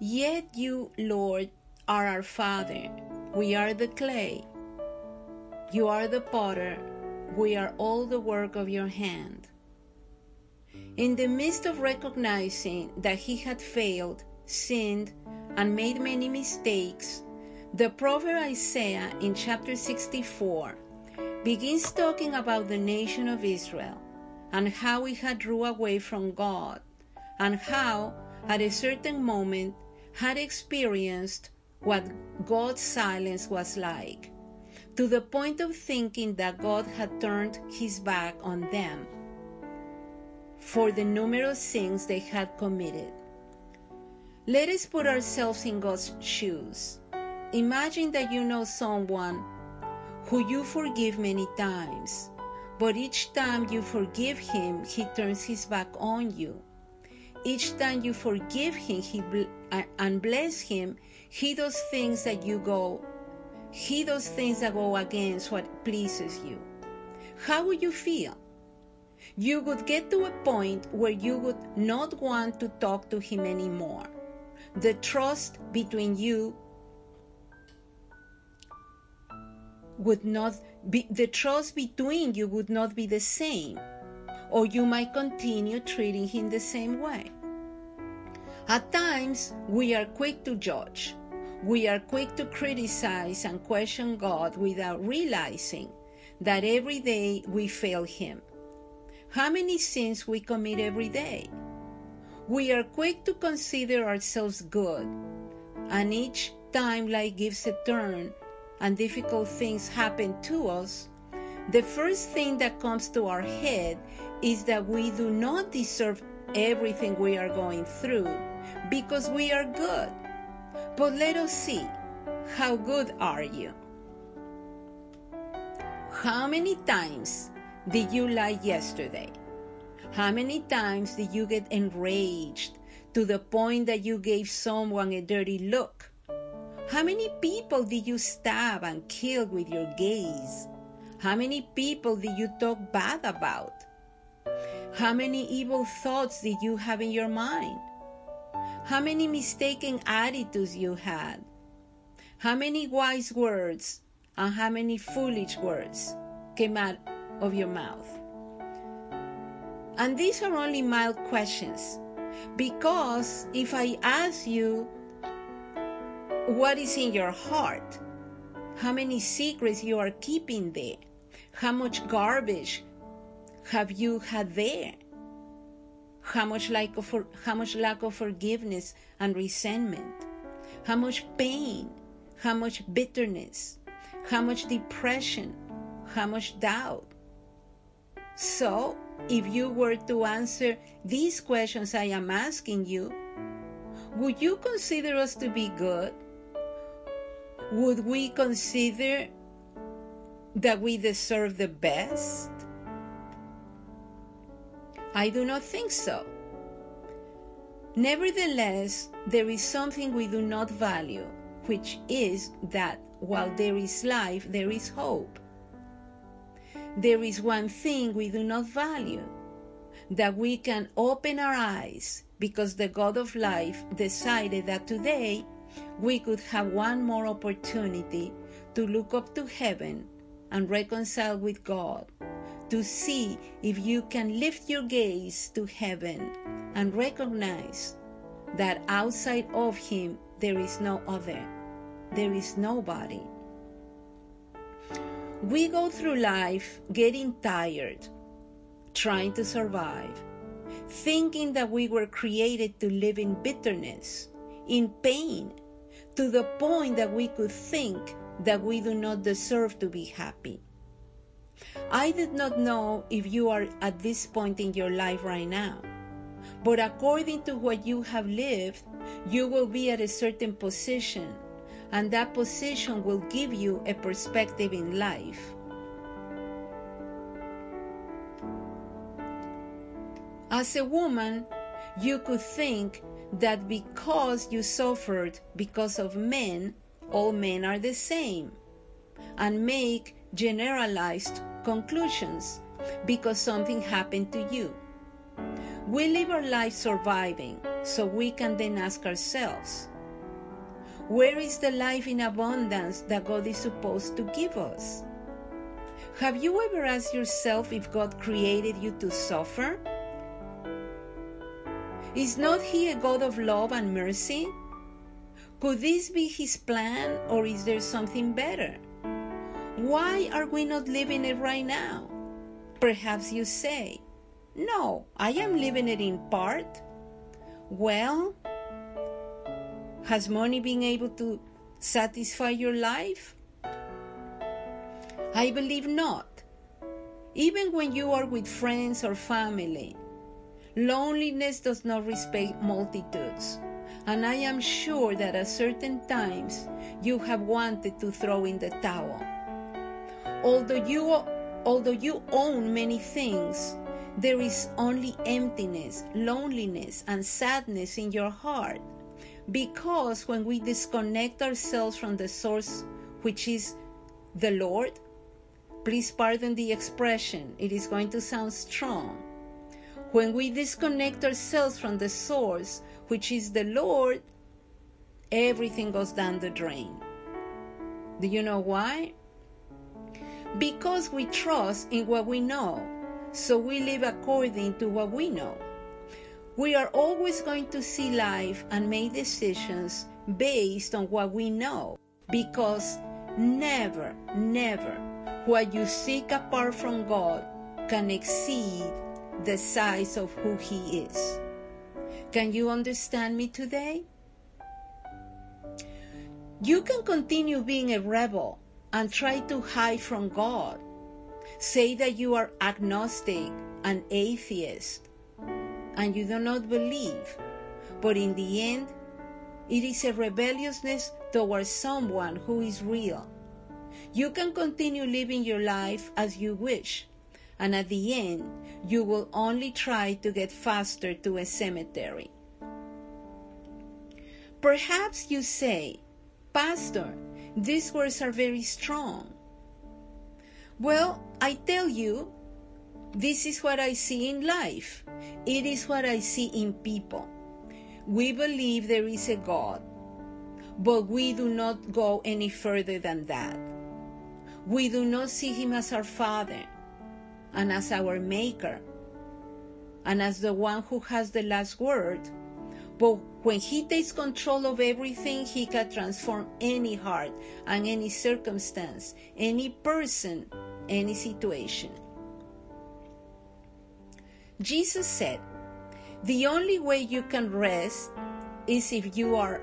Yet you, Lord, are our Father. We are the clay. You are the potter. We are all the work of your hand. In the midst of recognizing that he had failed, sinned, and made many mistakes, the prophet Isaiah in chapter 64 begins talking about the nation of Israel and how it had drew away from God, and how at a certain moment had experienced what God's silence was like, to the point of thinking that God had turned his back on them for the numerous sins they had committed. Let us put ourselves in God's shoes. Imagine that you know someone who you forgive many times, but each time you forgive him, he turns his back on you. Each time you forgive him and bless him, he does things that go against what pleases you. How would you feel? You would get to a point where you would not want to talk to him anymore. The trust between you would not be the same, or you might continue treating him the same way. At times, we are quick to judge. We are quick to criticize and question God without realizing that every day we fail him. How many sins we commit every day? We are quick to consider ourselves good, and each time life gives a turn and difficult things happen to us, the first thing that comes to our head is that we do not deserve everything we are going through because we are good. But let us see, how good are you? How many times did you lie yesterday? How many times did you get enraged to the point that you gave someone a dirty look? How many people did you stab and kill with your gaze? How many people did you talk bad about? How many evil thoughts did you have in your mind? How many mistaken attitudes you had? How many wise words and how many foolish words came out of your mouth? And these are only mild questions, because if I ask you what is in your heart, how many secrets you are keeping there, how much garbage have you had there, how much lack of forgiveness and resentment, how much pain, how much bitterness, how much depression, how much doubt. So, if you were to answer these questions I am asking you, would you consider us to be good? Would we consider that we deserve the best? I do not think so. Nevertheless, there is something we do not value, which is that while there is life, there is hope. There is one thing we do not value, that we can open our eyes because the God of life decided that today we could have one more opportunity to look up to heaven and reconcile with God, to see if you can lift your gaze to heaven and recognize that outside of him there is no other, there is nobody. We go through life getting tired, trying to survive, thinking that we were created to live in bitterness, in pain, to the point that we could think that we do not deserve to be happy. I did not know if you are at this point in your life right now, but according to what you have lived, you will be at a certain position, and that position will give you a perspective in life. As a woman, you could think that because you suffered because of men, all men are the same, and make generalized conclusions because something happened to you. We live our life surviving, so we can then ask ourselves, Where is the life in abundance that God is supposed to give us? Have you ever asked yourself if God created you to suffer? Is not He a God of love and mercy? Could this be His plan, or is there something better? Why are we not living it right now? Perhaps you say, no, I am living it in part. Well, has money been able to satisfy your life? I believe not. Even when you are with friends or family, loneliness does not respect multitudes. And I am sure that at certain times you have wanted to throw in the towel. Although you own many things, there is only emptiness, loneliness, and sadness in your heart. Because when we disconnect ourselves from the source, which is the Lord, please pardon the expression, it is going to sound strong. When we disconnect ourselves from the source, which is the Lord, everything goes down the drain. Do you know why? Because we trust in what we know, so we live according to what we know. We are always going to see life and make decisions based on what we know, because never what you seek apart from God can exceed the size of who He is. Can you understand me today? You can continue being a rebel and try to hide from God. Say that you are agnostic and atheist, and you do not believe. But in the end, it is a rebelliousness towards someone who is real. You can continue living your life as you wish, and at the end, you will only try to get faster to a cemetery. Perhaps you say, Pastor, these words are very strong. Well, I tell you, this is what I see in life. It is what I see in people. We believe there is a God, but we do not go any further than that. We do not see Him as our Father and as our Maker and as the one who has the last word. But when He takes control of everything, He can transform any heart and any circumstance, any person, any situation. Jesus said, the only way you can rest if you are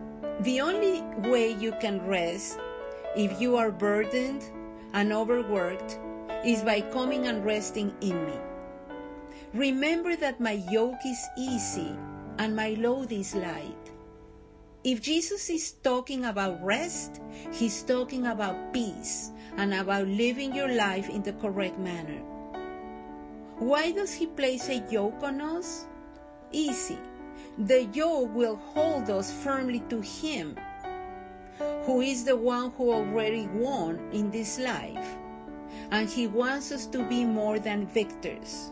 burdened and overworked is by coming and resting in me. Remember that my yoke is easy and my load is light. If Jesus is talking about rest, He's talking about peace and about living your life in the correct manner. Why does He place a yoke on us? Easy. The yoke will hold us firmly to Him, who is the one who already won in this life, and He wants us to be more than victors.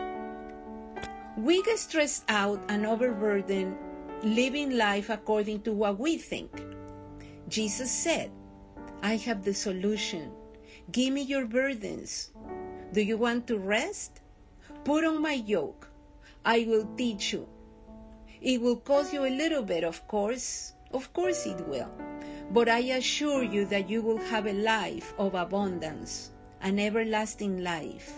We get stressed out and overburdened living life according to what we think. Jesus said, I have the solution. Give me your burdens. Do you want to rest? Put on my yoke. I will teach you. It will cost you a little bit, of course. Of course it will. But I assure you that you will have a life of abundance, an everlasting life.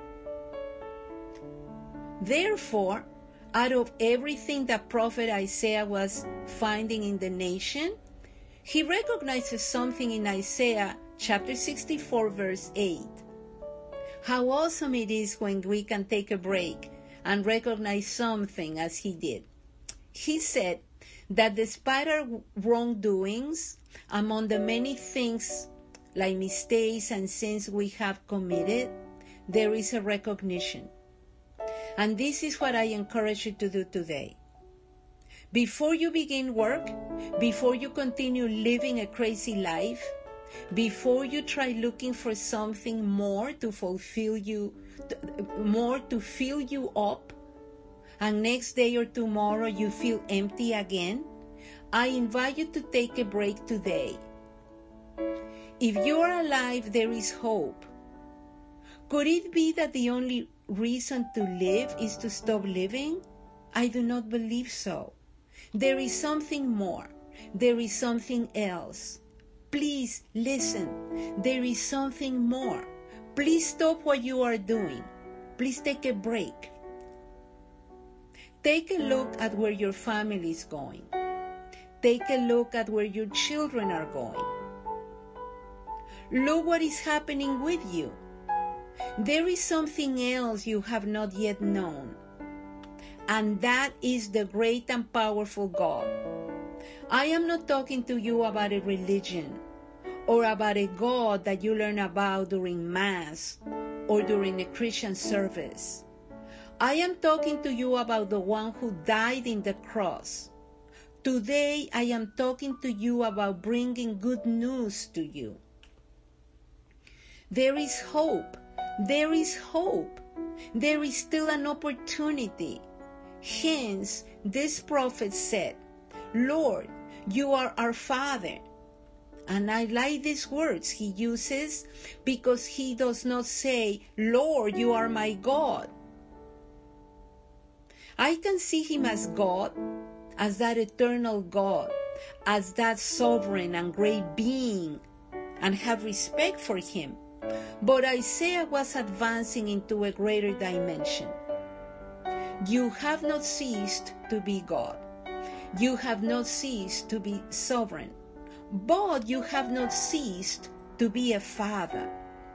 Therefore, out of everything that prophet Isaiah was finding in the nation, he recognizes something in Isaiah chapter 64, verse 8. How awesome it is when we can take a break and recognize something as he did. He said that despite our wrongdoings, among the many things like mistakes and sins we have committed, there is a recognition. And this is what I encourage you to do today. Before you begin work, before you continue living a crazy life, before you try looking for something more to fulfill you, more to fill you up, and next day or tomorrow you feel empty again, I invite you to take a break today. If you are alive, there is hope. Could it be that the only reason to live is to stop living? I do not believe so. There is something more. There is something else. Please listen. There is something more. Please stop what you are doing. Please take a break. Take a look at where your family is going. Take a look at where your children are going. Look what is happening with you. There is something else you have not yet known, and that is the great and powerful God. I am not talking to you about a religion or about a God that you learn about during Mass or during a Christian service. I am talking to you about the one who died in the cross. Today I am talking to you about bringing good news to you. There is hope. There is hope. There is still an opportunity. Hence, this prophet said, Lord, you are our Father. And I like these words he uses because he does not say, Lord, you are my God. I can see him as God, as that eternal God, as that sovereign and great being, and have respect for him. But Isaiah was advancing into a greater dimension. You have not ceased to be God. You have not ceased to be sovereign. But you have not ceased to be a father.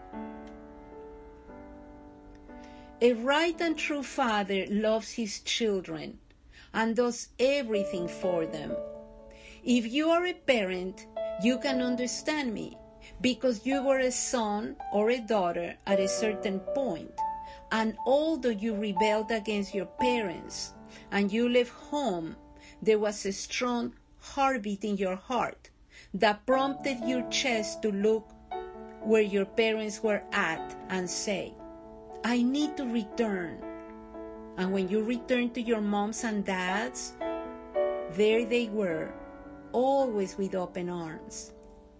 A right and true father loves his children and does everything for them. If you are a parent, you can understand me, because you were a son or a daughter at a certain point, and although you rebelled against your parents and you left home, there was a strong heartbeat in your heart that prompted your chest to look where your parents were at and say, I need to return. And when you returned to your moms and dads, there they were, always with open arms.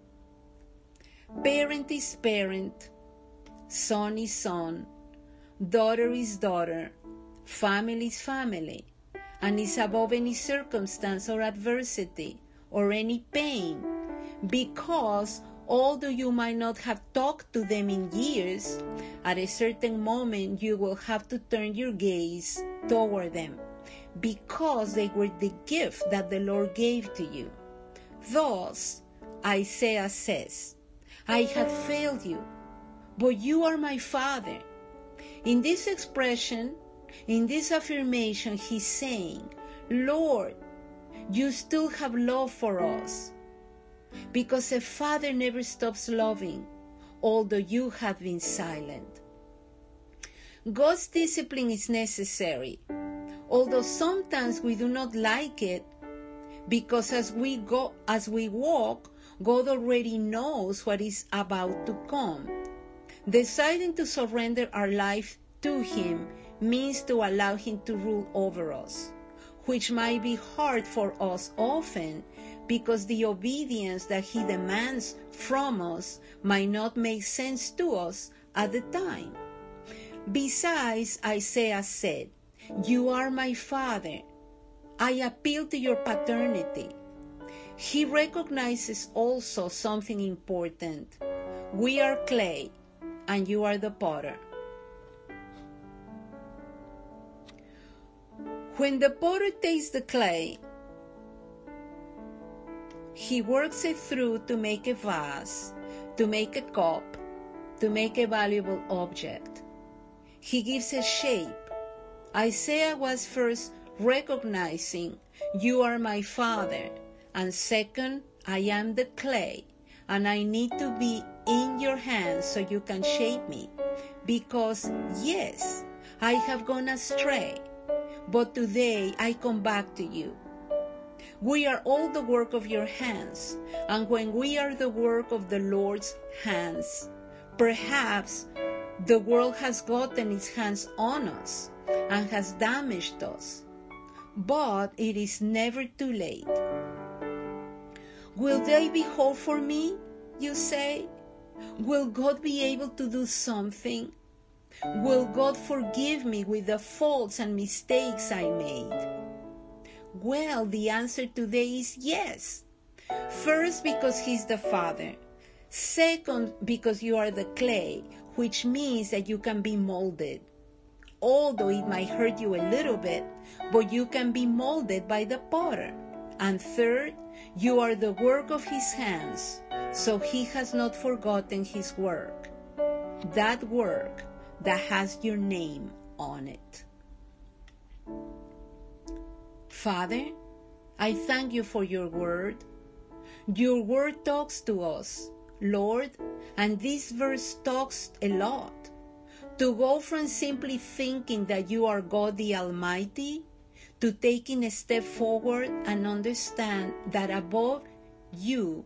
Parent is parent, son is son, daughter is daughter, family is family, and is above any circumstance or adversity or any pain, because although you might not have talked to them in years, at a certain moment you will have to turn your gaze toward them, because they were the gift that the Lord gave to you. Thus, Isaiah says, I have failed you, but you are my Father. In this expression, in this affirmation, he's saying, Lord, you still have love for us, because a father never stops loving, although you have been silent. God's discipline is necessary, although sometimes we do not like it, because as we walk, God already knows what is about to come. Deciding to surrender our life to Him means to allow Him to rule over us, which might be hard for us often, because the obedience that He demands from us might not make sense to us at the time. Besides, Isaiah said, You are my Father. I appeal to your paternity. He recognizes also something important. We are clay, and you are the potter. When the potter takes the clay, he works it through to make a vase, to make a cup, to make a valuable object. He gives a shape. Isaiah was first recognizing, You are my Father, and second, I am the clay, and I need to be in your hands so you can shape me, because yes, I have gone astray, but today I come back to you. We are all the work of your hands, and when we are the work of the Lord's hands, perhaps the world has gotten its hands on us and has damaged us, but it is never too late. Will they be whole for me, you say? Will God be able to do something? Will God forgive me with the faults and mistakes I made? Well, the answer today is yes. First, because He's the Father. Second, because you are the clay, which means that you can be molded. Although it might hurt you a little bit, but you can be molded by the potter. And third, you are the work of His hands, so He has not forgotten His work. That work that has your name on it. Father, I thank you for your word. Your word talks to us, Lord, and this verse talks a lot. To go from simply thinking that you are God the Almighty to taking a step forward and understand that above your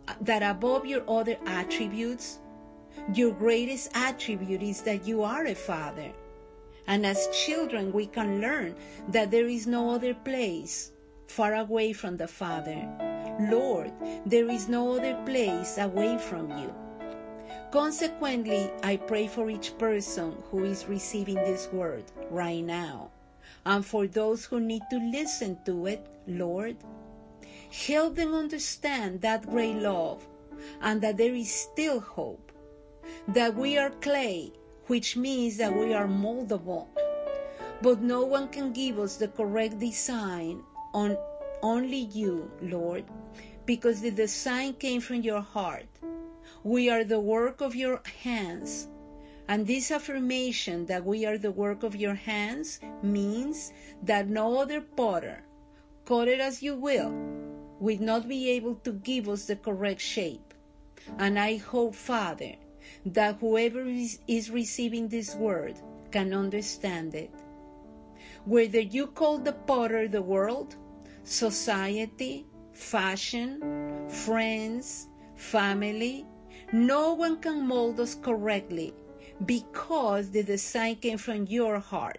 other attributes, your greatest attribute is that you are a Father. And as children, we can learn that there is no other place far away from the Father. Lord, there is no other place away from you. Consequently, I pray for each person who is receiving this word right now, and for those who need to listen to it, Lord. Help them understand that great love and that there is still hope, that we are clay, which means that we are moldable, but no one can give us the correct design on only you, Lord, because the design came from your heart. We are the work of your hands, and this affirmation that we are the work of your hands means that no other potter, cut it as you will not be able to give us the correct shape. And I hope, Father, that whoever is receiving this word can understand it. Whether you call the potter the world, society, fashion, friends, family, no one can mold us correctly because the design came from your heart,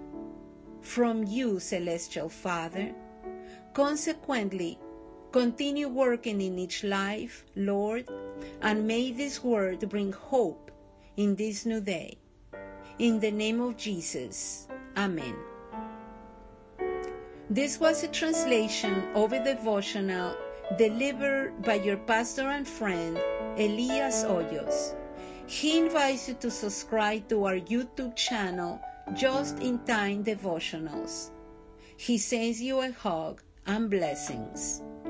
from you, Celestial Father. Consequently, continue working in each life, Lord, and may this word bring hope in this new day. In the name of Jesus, Amen. This was a translation of a devotional delivered by your pastor and friend, Elias Hoyos. He invites you to subscribe to our YouTube channel, Just in Time Devotionals. He sends you a hug and blessings.